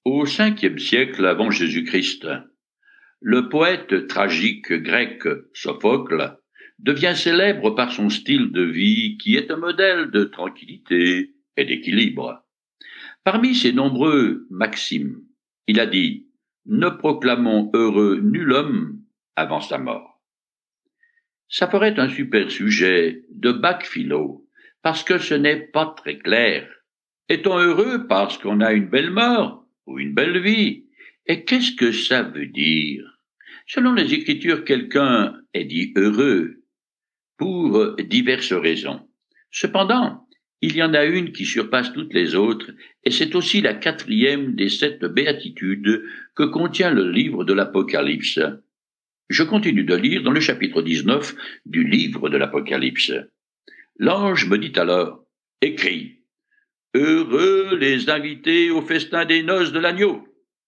Au Ve siècle avant Jésus-Christ, le poète tragique grec Sophocle devient célèbre par son style de vie qui est un modèle de tranquillité et d'équilibre. Parmi ses nombreux maximes, il a dit « Ne proclamons heureux nul homme avant sa mort ». Ça ferait un super sujet de bac philo, parce que ce n'est pas très clair. Est-on heureux parce qu'on a une belle mort ou une belle vie? Et qu'est-ce que ça veut dire? Selon les Écritures, quelqu'un est dit heureux pour diverses raisons. Cependant, il y en a une qui surpasse toutes les autres, et c'est aussi la 4e des 7 béatitudes que contient le livre de l'Apocalypse. Je continue de lire dans le chapitre 19 du livre de l'Apocalypse. L'ange me dit alors, « Écris, heureux les invités au festin des noces de l'agneau. »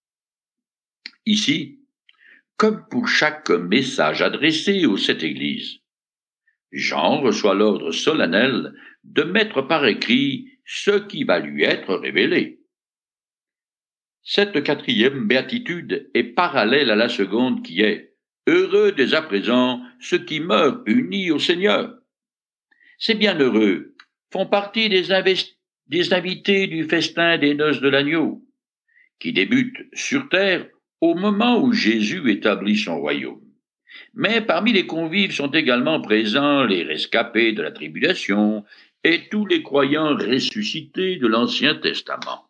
Ici, comme pour chaque message adressé aux 7 églises, Jean reçoit l'ordre solennel de mettre par écrit ce qui va lui être révélé. Cette 4e béatitude est parallèle à la seconde qui est « Heureux dès à présent ceux qui meurent unis au Seigneur ». Ces bienheureux font partie des invités du festin des noces de l'agneau, qui débute sur terre au moment où Jésus établit son royaume. Mais parmi les convives sont également présents les rescapés de la tribulation et tous les croyants ressuscités de l'Ancien Testament.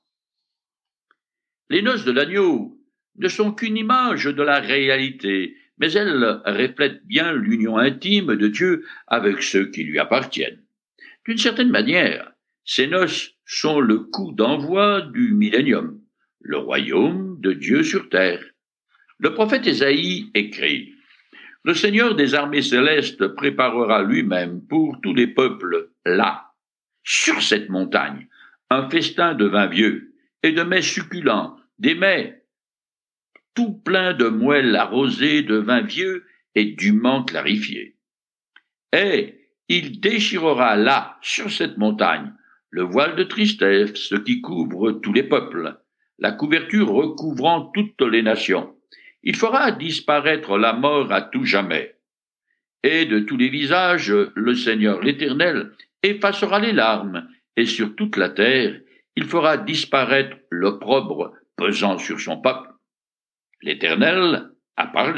Les noces de l'agneau ne sont qu'une image de la réalité, mais elles reflètent bien l'union intime de Dieu avec ceux qui lui appartiennent. D'une certaine manière, ces noces sont le coup d'envoi du millénium, le royaume de Dieu sur terre. Le prophète Ésaïe écrit « Le Seigneur des armées célestes préparera lui-même pour tous les peuples, là, sur cette montagne, un festin de vin vieux et de mets succulents, des mets tout pleins de moelle arrosée de vin vieux et dûment clarifié. Et il déchirera là, sur cette montagne, le voile de tristesse qui couvre tous les peuples, la couverture recouvrant toutes les nations. Il fera disparaître la mort à tout jamais. Et de tous les visages, le Seigneur l'Éternel effacera les larmes, et sur toute la terre, il fera disparaître l'opprobre pesant sur son peuple. L'Éternel a parlé. »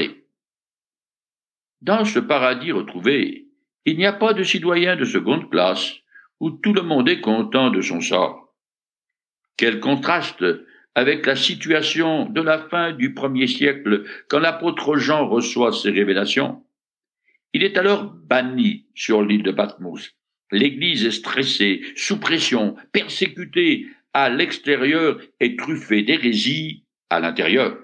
Dans ce paradis retrouvé, il n'y a pas de citoyens de seconde classe, où tout le monde est content de son sort. Quel contraste avec la situation de la fin du 1er siècle, quand l'apôtre Jean reçoit ses révélations. Il est alors banni sur l'île de Patmos. L'Église est stressée, sous pression, persécutée à l'extérieur et truffée d'hérésie à l'intérieur.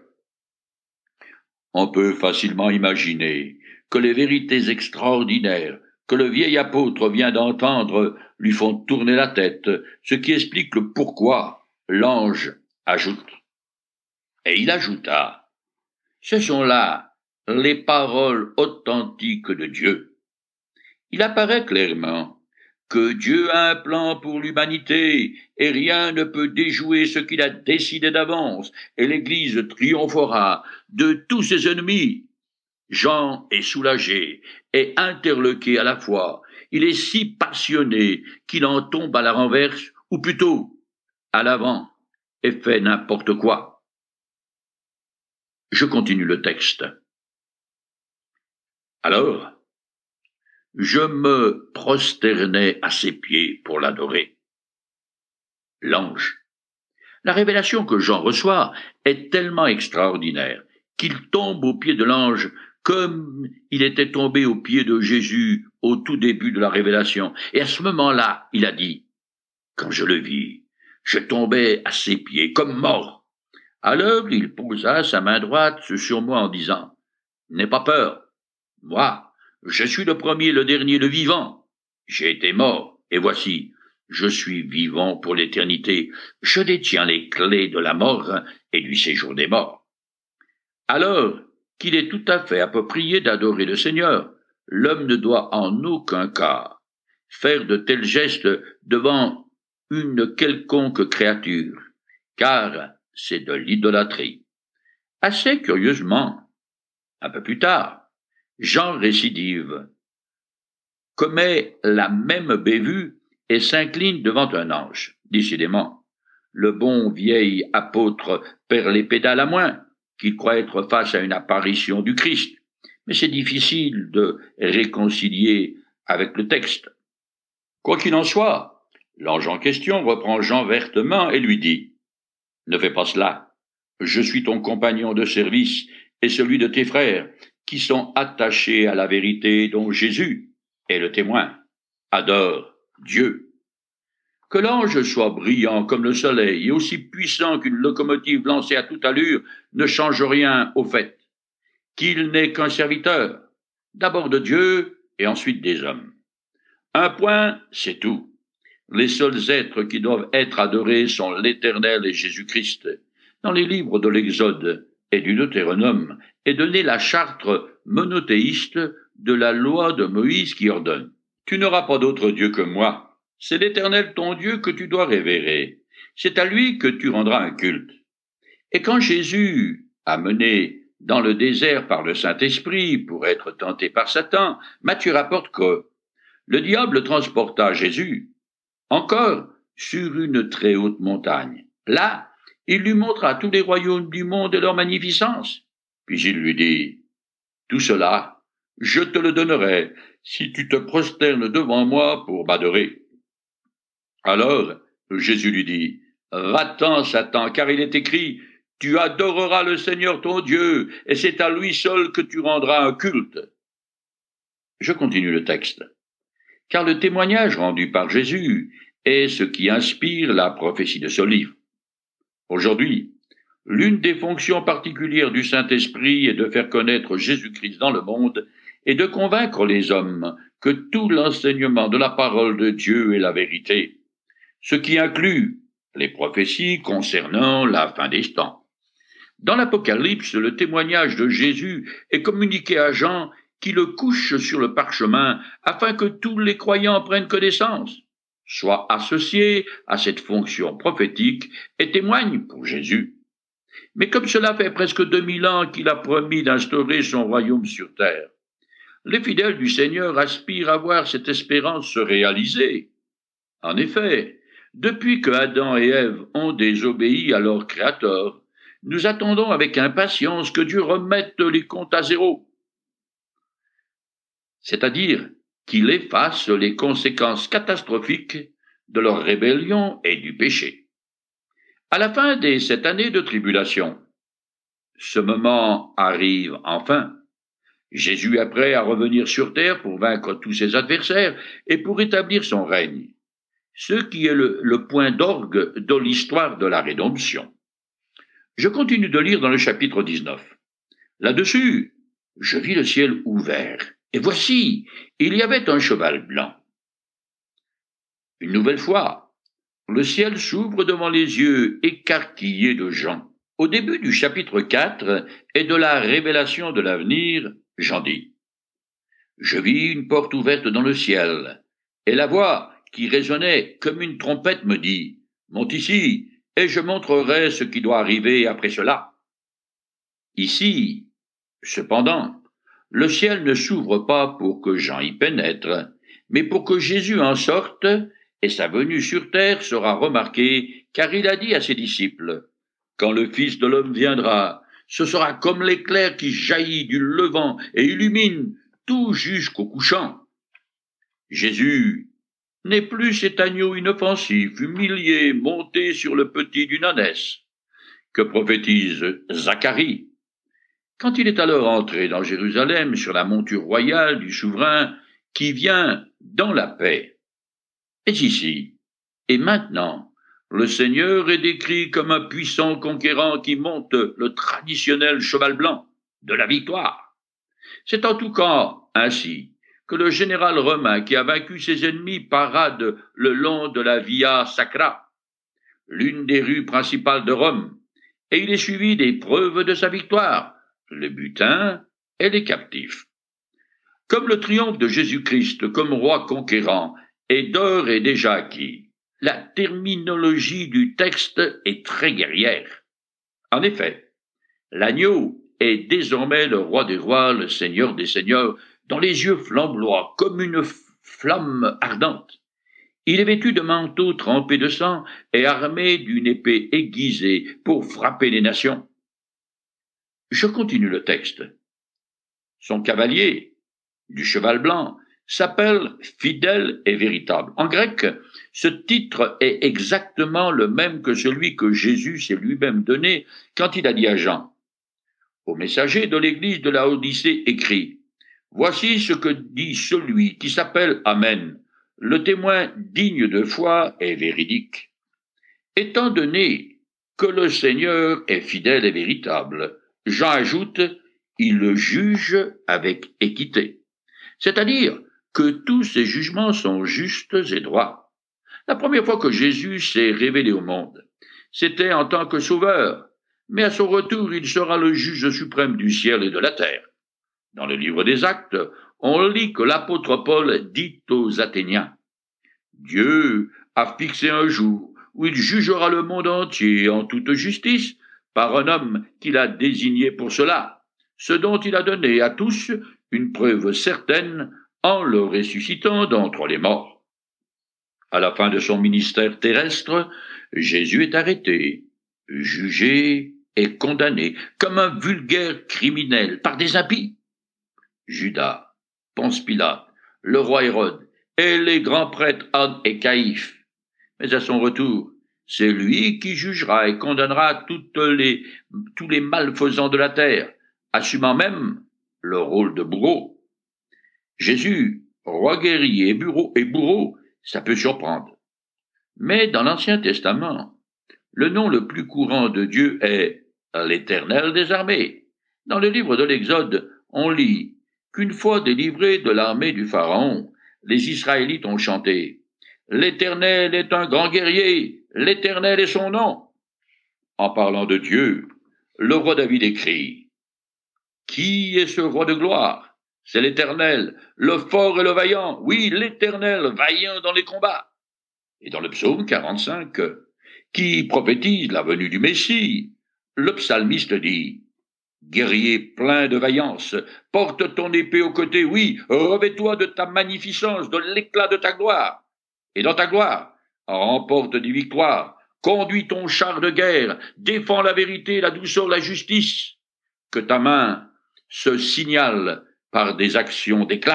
On peut facilement imaginer que les vérités extraordinaires que le vieil apôtre vient d'entendre lui font tourner la tête, ce qui explique le pourquoi l'ange ajoute. Et il ajouta, « Ce sont là les paroles authentiques de Dieu. » Il apparaît clairement que Dieu a un plan pour l'humanité et rien ne peut déjouer ce qu'il a décidé d'avance, et l'Église triomphera de tous ses ennemis. Jean est soulagé et interloqué à la fois. Il est si passionné qu'il en tombe à la renverse, ou plutôt à l'avant, et fait n'importe quoi. Je continue le texte. Alors, je me prosternai à ses pieds pour l'adorer. L'ange. La révélation que Jean reçoit est tellement extraordinaire qu'il tombe aux pieds de l'ange comme il était tombé aux pieds de Jésus au tout début de la révélation. Et à ce moment-là, il a dit, « Quand je le vis, je tombai à ses pieds comme mort. » Alors il posa sa main droite sur moi en disant, « N'aie pas peur. Moi, je suis le premier, le dernier, le vivant. J'ai été mort, et voici, je suis vivant pour l'éternité. Je détiens les clés de la mort et du séjour des morts. » Alors qu'il est tout à fait approprié d'adorer le Seigneur, l'homme ne doit en aucun cas faire de tels gestes devant une quelconque créature, car c'est de l'idolâtrie. Assez curieusement, un peu plus tard, Jean récidive, commet la même bévue et s'incline devant un ange. Décidément, le bon vieil apôtre perd les pédales à moins qu'il croit être face à une apparition du Christ. Mais c'est difficile de réconcilier avec le texte. Quoi qu'il en soit, l'ange en question reprend Jean vertement et lui dit « Ne fais pas cela. Je suis ton compagnon de service et celui de tes frères, qui sont attachés à la vérité dont Jésus est le témoin. Adore Dieu. » Que l'ange soit brillant comme le soleil et aussi puissant qu'une locomotive lancée à toute allure ne change rien au fait qu'il n'est qu'un serviteur, d'abord de Dieu et ensuite des hommes. Un point, c'est tout. Les seuls êtres qui doivent être adorés sont l'Éternel et Jésus-Christ. Dans les livres de l'Exode et du Deutéronome est donnée la charte monothéiste de la loi de Moïse qui ordonne « Tu n'auras pas d'autre Dieu que moi. C'est l'Éternel ton Dieu que tu dois révérer. C'est à lui que tu rendras un culte. » Et quand Jésus, amené dans le désert par le Saint-Esprit pour être tenté par Satan, Matthieu rapporte que le diable transporta Jésus encore sur une très haute montagne. Là, il lui montra tous les royaumes du monde et leur magnificence. Puis il lui dit, « Tout cela, je te le donnerai si tu te prosternes devant moi pour m'adorer. » Alors, Jésus lui dit, « Va-t'en, Satan, car il est écrit, tu adoreras le Seigneur ton Dieu, et c'est à lui seul que tu rendras un culte. » Je continue le texte. Car le témoignage rendu par Jésus est ce qui inspire la prophétie de ce livre. Aujourd'hui, l'une des fonctions particulières du Saint-Esprit est de faire connaître Jésus-Christ dans le monde et de convaincre les hommes que tout l'enseignement de la parole de Dieu est la vérité, ce qui inclut les prophéties concernant la fin des temps. Dans l'Apocalypse, le témoignage de Jésus est communiqué à Jean qui le couche sur le parchemin afin que tous les croyants prennent connaissance, soient associés à cette fonction prophétique et témoignent pour Jésus. Mais comme cela fait presque 2000 ans qu'il a promis d'instaurer son royaume sur terre, les fidèles du Seigneur aspirent à voir cette espérance se réaliser. En effet, depuis que Adam et Ève ont désobéi à leur Créateur, nous attendons avec impatience que Dieu remette les comptes à zéro, c'est-à-dire qu'il efface les conséquences catastrophiques de leur rébellion et du péché. À la fin des 7 années de tribulation, ce moment arrive enfin. Jésus est prêt à revenir sur terre pour vaincre tous ses adversaires et pour établir son règne, ce qui est le point d'orgue de l'histoire de la rédemption. Je continue de lire dans le chapitre 19. Là-dessus, je vis le ciel ouvert, et voici, il y avait un cheval blanc. Une nouvelle fois, le ciel s'ouvre devant les yeux écarquillés de Jean. Au début du chapitre 4 et de la révélation de l'avenir, Jean dit « Je vis une porte ouverte dans le ciel, et la voix qui résonnait comme une trompette me dit « Monte ici, et je montrerai ce qui doit arriver après cela. » Ici, cependant, le ciel ne s'ouvre pas pour que Jean y pénètre, mais pour que Jésus en sorte, et sa venue sur terre sera remarquée, car il a dit à ses disciples, « Quand le Fils de l'homme viendra, ce sera comme l'éclair qui jaillit du levant et illumine tout jusqu'au couchant. » Jésus n'est plus cet agneau inoffensif, humilié, monté sur le petit d'une ânesse, que prophétise Zacharie. Quand il est alors entré dans Jérusalem sur la monture royale du souverain qui vient dans la paix. Et ici, et maintenant, le Seigneur est décrit comme un puissant conquérant qui monte le traditionnel cheval blanc de la victoire. C'est en tout cas ainsi que le général romain qui a vaincu ses ennemis parade le long de la Via Sacra, l'une des rues principales de Rome, et il est suivi des preuves de sa victoire, le butin et les captifs. Comme le triomphe de Jésus-Christ comme roi conquérant est d'ores et déjà acquis, la terminologie du texte est très guerrière. En effet, l'agneau est désormais le roi des rois, le seigneur des seigneurs, dont les yeux flamboient comme une flamme ardente. Il est vêtu de manteau trempé de sang et armé d'une épée aiguisée pour frapper les nations. Je continue le texte. Son cavalier, du cheval blanc, s'appelle Fidèle et véritable. En grec, ce titre est exactement le même que celui que Jésus s'est lui-même donné quand il a dit à Jean. Au messager de l'église de la Odyssée écrit, voici ce que dit celui qui s'appelle Amen, le témoin digne de foi et véridique. Étant donné que le Seigneur est fidèle et véritable, Jean ajoute, il le juge avec équité. C'est-à-dire que tous ses jugements sont justes et droits. La première fois que Jésus s'est révélé au monde, c'était en tant que sauveur, mais à son retour, il sera le juge suprême du ciel et de la terre. Dans le livre des Actes, on lit que l'apôtre Paul dit aux Athéniens, Dieu a fixé un jour où il jugera le monde entier en toute justice par un homme qu'il a désigné pour cela, ce dont il a donné à tous une preuve certaine en le ressuscitant d'entre les morts. À la fin de son ministère terrestre, Jésus est arrêté, jugé et condamné comme un vulgaire criminel par des impies. Judas, Ponce Pilate, le roi Hérode et les grands prêtres Anne et Caïphe. Mais à son retour, c'est lui qui jugera et condamnera tous les malfaisants de la terre, assumant même le rôle de bourreau. Jésus, roi guerrier et bourreau, ça peut surprendre. Mais dans l'Ancien Testament, le nom le plus courant de Dieu est l'Éternel des armées. Dans le livre de l'Exode, on lit qu'une fois délivrés de l'armée du Pharaon, les Israélites ont chanté « L'Éternel est un grand guerrier, l'Éternel est son nom ». En parlant de Dieu, le roi David écrit « Qui est ce roi de gloire ? C'est l'Éternel, le fort et le vaillant, oui, l'Éternel, vaillant dans les combats. » Et dans le psaume 45, qui prophétise la venue du Messie, le psalmiste dit « Guerrier plein de vaillance, porte ton épée au côté, oui, revêt-toi de ta magnificence, de l'éclat de ta gloire. Et dans ta gloire, remporte des victoires, conduis ton char de guerre, défends la vérité, la douceur, la justice. Que ta main se signale par des actions d'éclat. »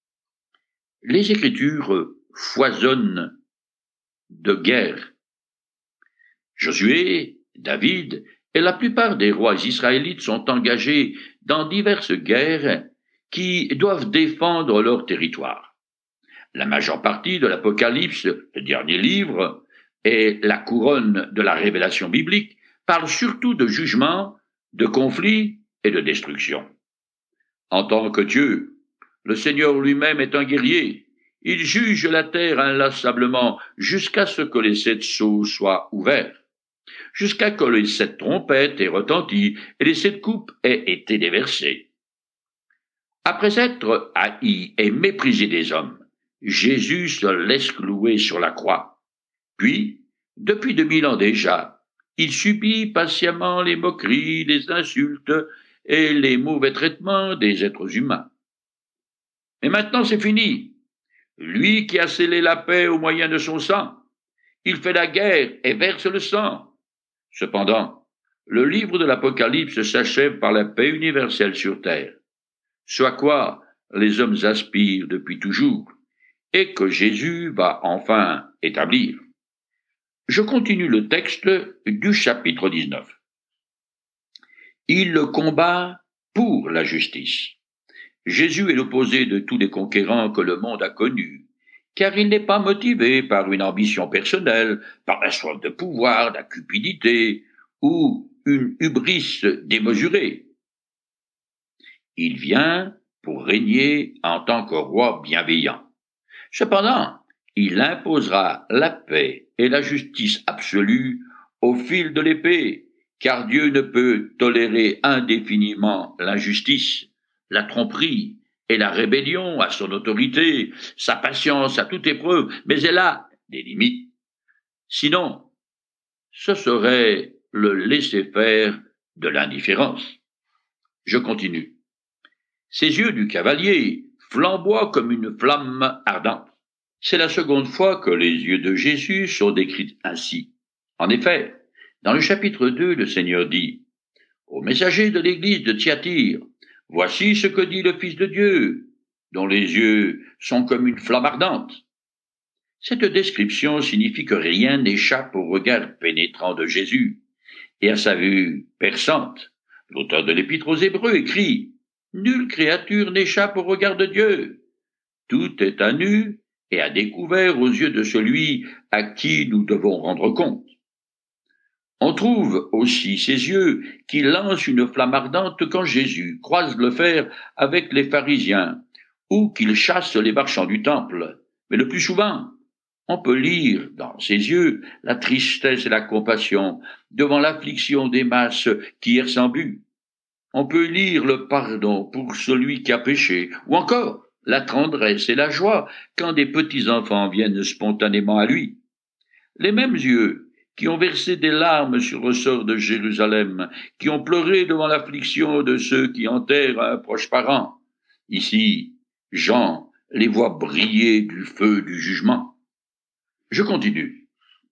Les Écritures foisonnent de guerre. Josué, David et la plupart des rois israélites sont engagés dans diverses guerres qui doivent défendre leur territoire. La majeure partie de l'Apocalypse, le dernier livre, et la couronne de la révélation biblique parlent surtout de jugement, de conflits et de destruction. En tant que Dieu, le Seigneur lui-même est un guerrier. Il juge la terre inlassablement jusqu'à ce que les 7 sceaux soient ouverts, jusqu'à que les 7 trompettes aient retenti et les 7 coupes aient été déversées. Après être haï et méprisé des hommes, Jésus se laisse clouer sur la croix. Puis, depuis 2000 ans déjà, il subit patiemment les moqueries, les insultes et les mauvais traitements des êtres humains. Mais maintenant c'est fini. Lui qui a scellé la paix au moyen de son sang, il fait la guerre et verse le sang. Cependant, le livre de l'Apocalypse s'achève par la paix universelle sur terre, ce à quoi les hommes aspirent depuis toujours, et que Jésus va enfin établir. Je continue le texte du chapitre 19. Il combat pour la justice. Jésus est l'opposé de tous les conquérants que le monde a connus, car il n'est pas motivé par une ambition personnelle, par la soif de pouvoir, la cupidité ou une hubris démesurée. Il vient pour régner en tant que roi bienveillant. Cependant, il imposera la paix et la justice absolue au fil de l'épée, car Dieu ne peut tolérer indéfiniment l'injustice, la tromperie et la rébellion à son autorité, sa patience à toute épreuve, mais elle a des limites. Sinon, ce serait le laisser-faire de l'indifférence. Je continue. Ses yeux du cavalier flamboient comme une flamme ardente. C'est la seconde fois que les yeux de Jésus sont décrits ainsi. En effet, dans le chapitre 2, le Seigneur dit « Au messager de l'église de Thyatire, voici ce que dit le Fils de Dieu, dont les yeux sont comme une flamme ardente. » Cette description signifie que rien n'échappe au regard pénétrant de Jésus et à sa vue perçante. L'auteur de l'Épître aux Hébreux écrit « Nulle créature n'échappe au regard de Dieu. Tout est à nu et à découvert aux yeux de celui à qui nous devons rendre compte. » On trouve aussi ces yeux qui lancent une flamme ardente quand Jésus croise le fer avec les pharisiens ou qu'il chasse les marchands du temple. Mais le plus souvent, on peut lire dans ses yeux la tristesse et la compassion devant l'affliction des masses qui errent sans but. On peut lire le pardon pour celui qui a péché, ou encore la tendresse et la joie quand des petits-enfants viennent spontanément à lui. Les mêmes yeux qui ont versé des larmes sur le sort de Jérusalem, qui ont pleuré devant l'affliction de ceux qui enterrent un proche parent. Ici, Jean les voit briller du feu du jugement. Je continue.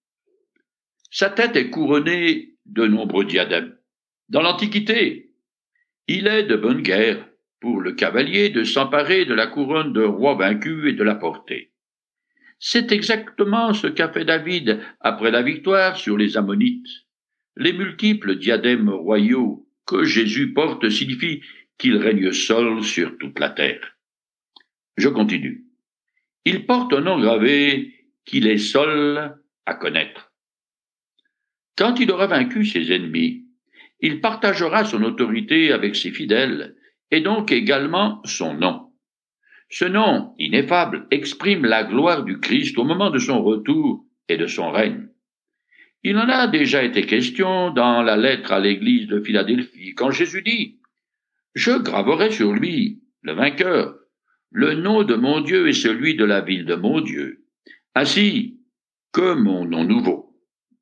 Sa tête est couronnée de nombreux diadèmes. Dans l'Antiquité, il est de bonne guerre pour le cavalier de s'emparer de la couronne de roi vaincu et de la porter. C'est exactement ce qu'a fait David après la victoire sur les Ammonites. Les multiples diadèmes royaux que Jésus porte signifient qu'il règne seul sur toute la terre. Je continue. Il porte un nom gravé qu'il est seul à connaître. Quand il aura vaincu ses ennemis, il partagera son autorité avec ses fidèles et donc également son nom. Ce nom ineffable exprime la gloire du Christ au moment de son retour et de son règne. Il en a déjà été question dans la lettre à l'église de Philadelphie, quand Jésus dit « Je graverai sur lui, le vainqueur, le nom de mon Dieu et celui de la ville de mon Dieu, ainsi que mon nom nouveau. »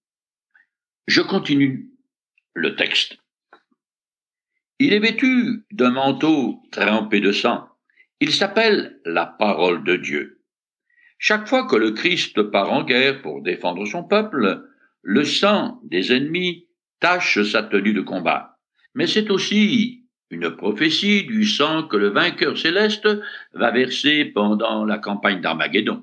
Je continue le texte. Il est vêtu d'un manteau trempé de sang. Il s'appelle la parole de Dieu. Chaque fois que le Christ part en guerre pour défendre son peuple, le sang des ennemis tache sa tenue de combat. Mais c'est aussi une prophétie du sang que le vainqueur céleste va verser pendant la campagne d'Armageddon.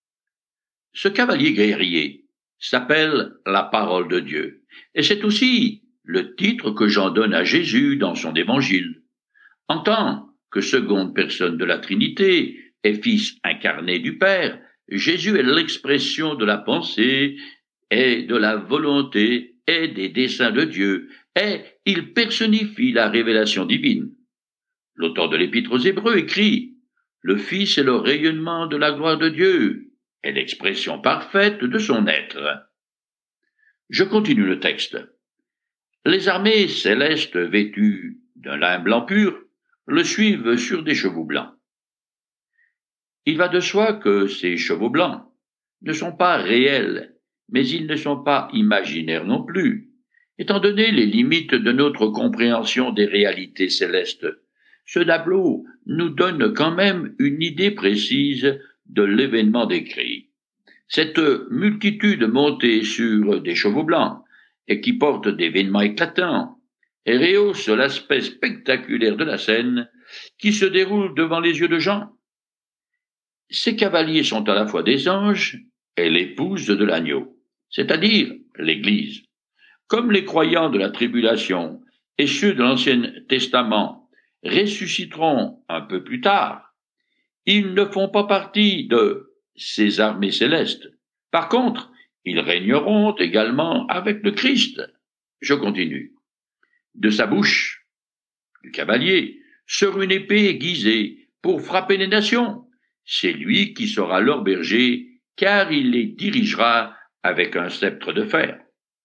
Ce cavalier guerrier s'appelle la parole de Dieu, et c'est aussi le titre que Jean donne à Jésus dans son évangile. En tant que seconde personne de la Trinité et fils incarné du Père, Jésus est l'expression de la pensée et de la volonté et des desseins de Dieu, et il personnifie la révélation divine. L'auteur de l'Épître aux Hébreux écrit « Le Fils est le rayonnement de la gloire de Dieu et l'expression parfaite de son être. » Je continue le texte. Les armées célestes vêtues d'un lin blanc pur le suivent sur des chevaux blancs. Il va de soi que ces chevaux blancs ne sont pas réels, mais ils ne sont pas imaginaires non plus, étant donné les limites de notre compréhension des réalités célestes. Ce tableau nous donne quand même une idée précise de l'événement décrit. Cette multitude montée sur des chevaux blancs et qui porte des vêtements éclatants et rehausse l'aspect spectaculaire de la scène qui se déroule devant les yeux de Jean. Ces cavaliers sont à la fois des anges et l'épouse de l'agneau, c'est-à-dire l'Église. Comme les croyants de la tribulation et ceux de l'Ancien Testament ressusciteront un peu plus tard, ils ne font pas partie de ces armées célestes. Par contre, ils régneront également avec le Christ. Je continue. De sa bouche, du cavalier, sort une épée aiguisée pour frapper les nations. C'est lui qui sera leur berger, car il les dirigera avec un sceptre de fer.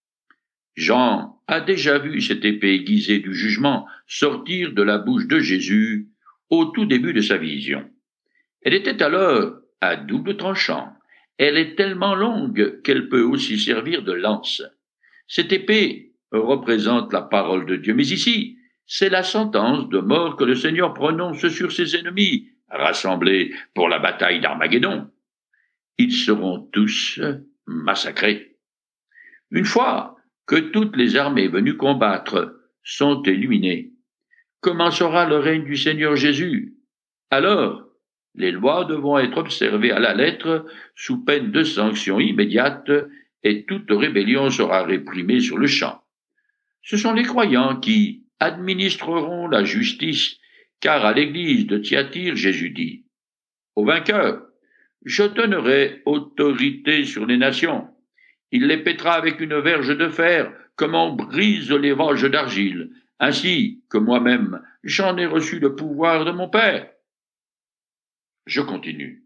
Jean a déjà vu cette épée aiguisée du jugement sortir de la bouche de Jésus au tout début de sa vision. Elle était alors à double tranchant. Elle est tellement longue qu'elle peut aussi servir de lance. Cette épée représente la parole de Dieu. Mais ici, c'est la sentence de mort que le Seigneur prononce sur ses ennemis, rassemblés pour la bataille d'Armageddon. Ils seront tous massacrés. Une fois que toutes les armées venues combattre sont éliminées, commencera le règne du Seigneur Jésus. Alors, les lois devront être observées à la lettre sous peine de sanctions immédiates et toute rébellion sera réprimée sur le champ. Ce sont les croyants qui administreront la justice, car à l'église de Thyatire, Jésus dit, « Au vainqueur, je donnerai autorité sur les nations. Il les pètera avec une verge de fer, comme on brise les vanges d'argile, ainsi que moi-même, j'en ai reçu le pouvoir de mon Père. » Je continue.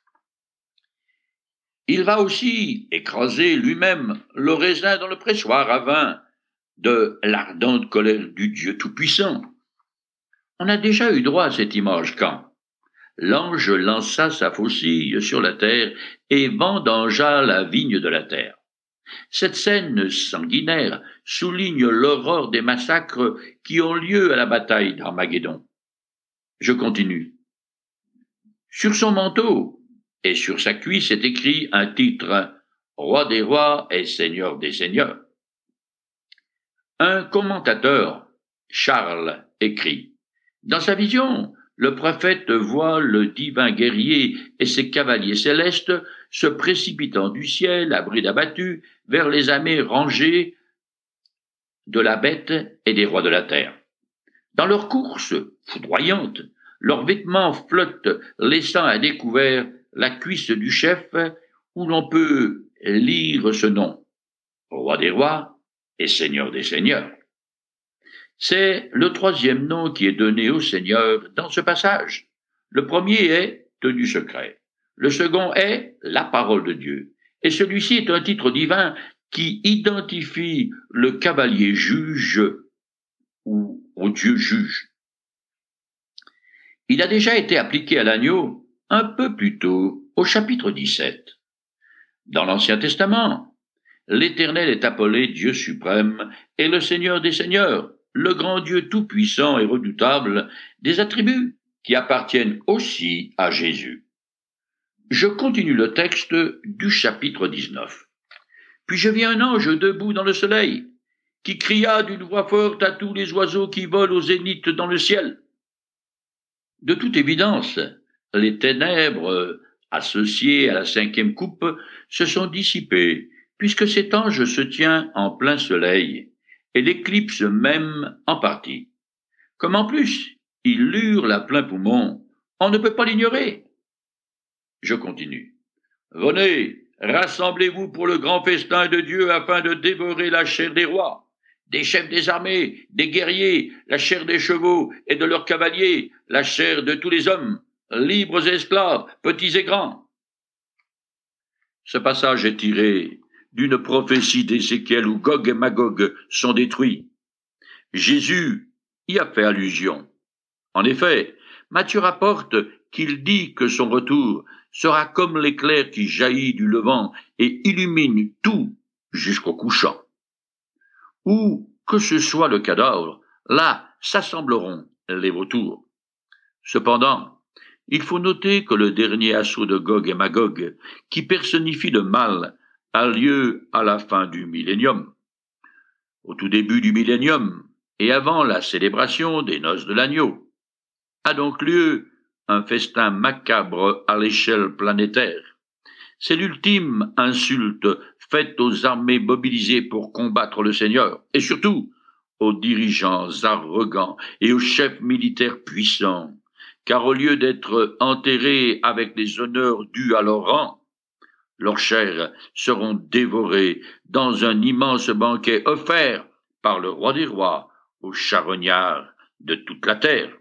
Il va aussi écraser lui-même le raisin dans le pressoir à vin de l'ardente colère du Dieu Tout-Puissant. On a déjà eu droit à cette image quand l'ange lança sa faucille sur la terre et vendangea la vigne de la terre. Cette scène sanguinaire souligne l'horreur des massacres qui ont lieu à la bataille d'Armageddon. Je continue. Sur son manteau et sur sa cuisse est écrit un titre « Roi des rois et Seigneur des seigneurs ». Un commentateur, Charles, écrit « Dans sa vision, le prophète voit le divin guerrier et ses cavaliers célestes se précipitant du ciel à bride abattue vers les armées rangées de la bête et des rois de la terre. Dans leur course foudroyante, leurs vêtements flottent, laissant à découvert la cuisse du chef où l'on peut lire ce nom, Roi des rois et Seigneur des seigneurs. C'est le troisième nom qui est donné au Seigneur dans ce passage. Le premier est tenu secret. Le second est la parole de Dieu. Et celui-ci est un titre divin qui identifie le cavalier juge ou au Dieu juge. Il a déjà été appliqué à l'agneau un peu plus tôt, au chapitre 17. Dans l'Ancien Testament, l'Éternel est appelé Dieu suprême et le Seigneur des seigneurs, le grand Dieu tout-puissant et redoutable, des attributs qui appartiennent aussi à Jésus. Je continue le texte du chapitre 19. Puis je vis un ange debout dans le soleil, qui cria d'une voix forte à tous les oiseaux qui volent au zénith dans le ciel. De toute évidence, les ténèbres associées à la cinquième coupe se sont dissipées, puisque cet ange se tient en plein soleil, et l'éclipse même en partie. Comme en plus, il hurle à plein poumon, on ne peut pas l'ignorer. Je continue. Venez, rassemblez-vous pour le grand festin de Dieu afin de dévorer la chair des rois, des chefs des armées, des guerriers, la chair des chevaux et de leurs cavaliers, la chair de tous les hommes, libres et esclaves, petits et grands. Ce passage est tiré d'une prophétie d'Ézéchiel où Gog et Magog sont détruits. Jésus y a fait allusion. En effet, Matthieu rapporte qu'il dit que son retour sera comme l'éclair qui jaillit du levant et illumine tout jusqu'au couchant. Où que ce soit le cadavre, là s'assembleront les vautours. Cependant, il faut noter que le dernier assaut de Gog et Magog, qui personnifie le mal, a lieu à la fin du millénium. Au tout début du millénium, et avant la célébration des noces de l'agneau, a donc lieu un festin macabre à l'échelle planétaire. C'est l'ultime insulte faite aux armées mobilisées pour combattre le Seigneur, et surtout aux dirigeants arrogants et aux chefs militaires puissants, car au lieu d'être enterrés avec les honneurs dus à leur rang, leurs chairs seront dévorées dans un immense banquet offert par le roi des rois aux charognards de toute la terre.